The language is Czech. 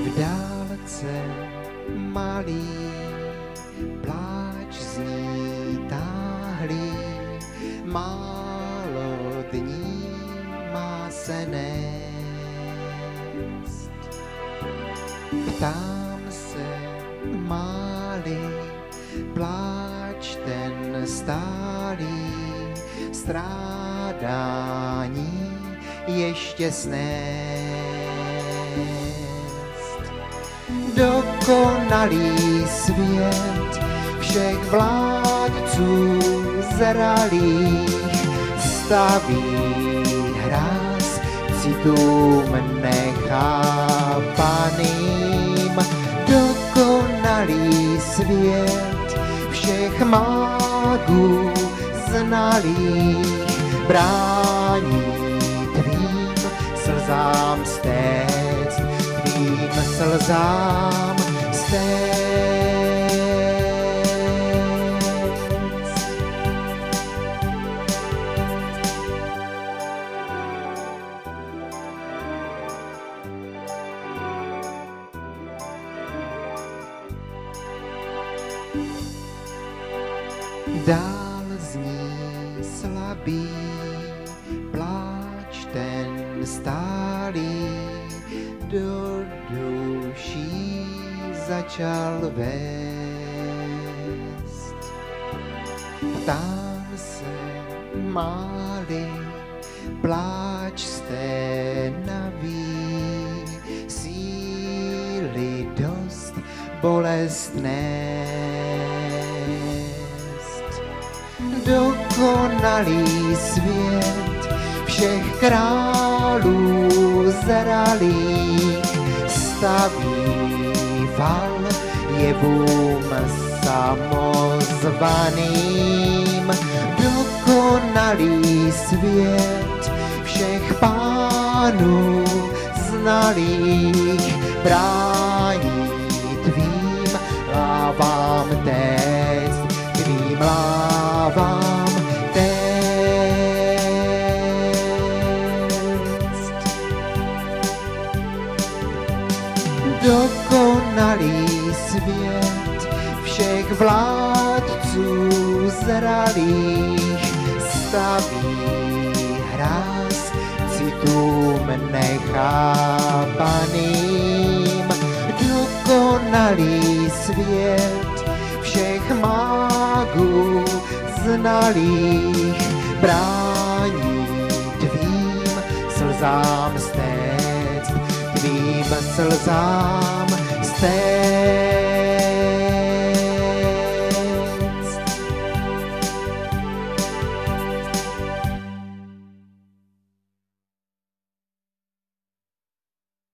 V dálce malý pláč zní táhlý, málo dní má se nést. Ptám se, máli pláč ten stálý, strádání ještě snést. Dokonalý svět všech vládců zralých staví hráz citům nechápaným. Dokonalý svět všech mágů znalých brání tvým slzám stéct, tvým slzám stéct. Dál zní slabý pláč ten stálý, do duší začal vést. Ptám se, máli pláč jste naví, síly dost bolest nést. Dokonalý svět všech králů zralých staví val jevům samozvaným. Dokonalý svět všech pánů znalých brání tvým lávám téct, tvým lávám téct. Dokonalý svět všech vládců zralých staví hráz citům nechápaným. Dokonalý svět všech mágů znalých brání tvým slzám stéct, tvým slzám stéct.